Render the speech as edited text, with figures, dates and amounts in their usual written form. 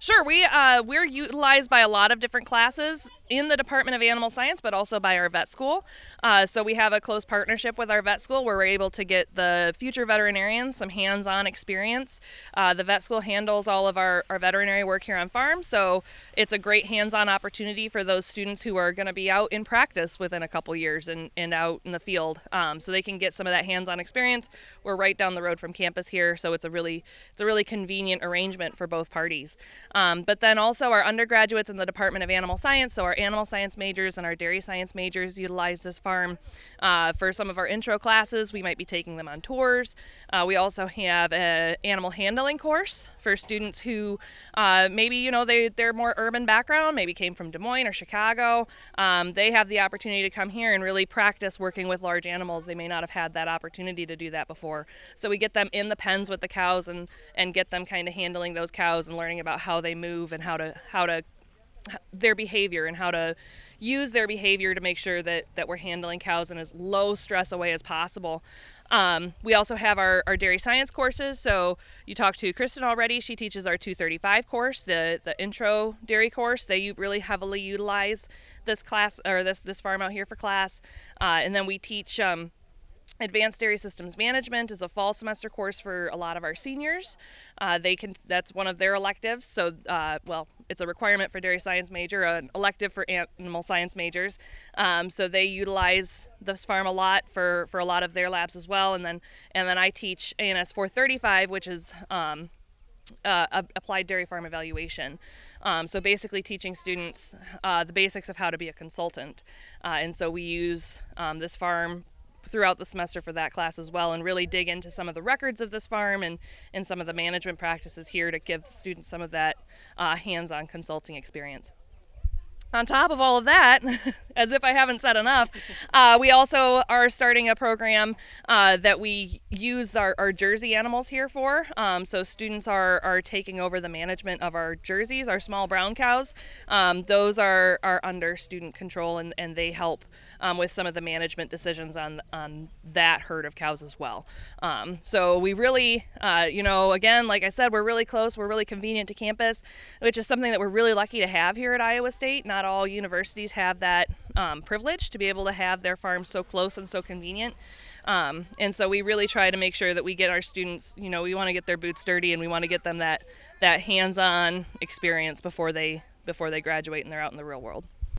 Sure, we're utilized by a lot of different classes in the Department of Animal Science, but also by our vet school. So we have a close partnership with our vet school where we're able to get the future veterinarians some hands-on experience. The vet school handles all of our veterinary work here on farm, so it's a great hands-on opportunity for those students who are going to be out in practice within a couple years and out in the field, so they can get some of that hands-on experience. We're right down the road from campus here, so it's a really convenient arrangement for both parties. But then also our undergraduates in the Department of Animal Science, so our animal science majors and our dairy science majors utilize this farm for some of our intro classes. We might be taking them on tours. We also have an animal handling course for students who maybe, they're more urban background, maybe came from Des Moines or Chicago. They have the opportunity to come here and really practice working with large animals. They may not have had that opportunity to do that before. So we get them in the pens with the cows and get them kind of handling those cows and learning about how they move and how to their behavior and how to use their behavior to make sure that we're handling cows in as low stress a way as possible. We also have our dairy science courses. So you talked to Kristen already. She teaches our 235 course, the intro dairy course. They really heavily utilize this class or this farm out here for class. And then we teach Advanced Dairy Systems Management is a fall semester course for a lot of our seniors. That's one of their electives. So, it's a requirement for dairy science major, an elective for animal science majors. So they utilize this farm a lot for a lot of their labs as well. And then I teach ANS 435, which is applied dairy farm evaluation. So basically teaching students the basics of how to be a consultant. And so we use this farm throughout the semester for that class as well, and really dig into some of the records of this farm and some of the management practices here to give students some of that hands-on consulting experience. On top of all of that, as if I haven't said enough, we also are starting a program that we use our Jersey animals here for. So students are taking over the management of our Jerseys, our small brown cows. Those are under student control, and they help with some of the management decisions on that herd of cows as well. So we really, again, like I said, we're really close. We're really convenient to campus, which is something that we're really lucky to have here at Iowa State. Not all universities have that privilege to be able to have their farms so close and so convenient. And so we really try to make sure that we get our students, we want to get their boots dirty, and we want to get them that hands-on experience before they graduate and they're out in the real world.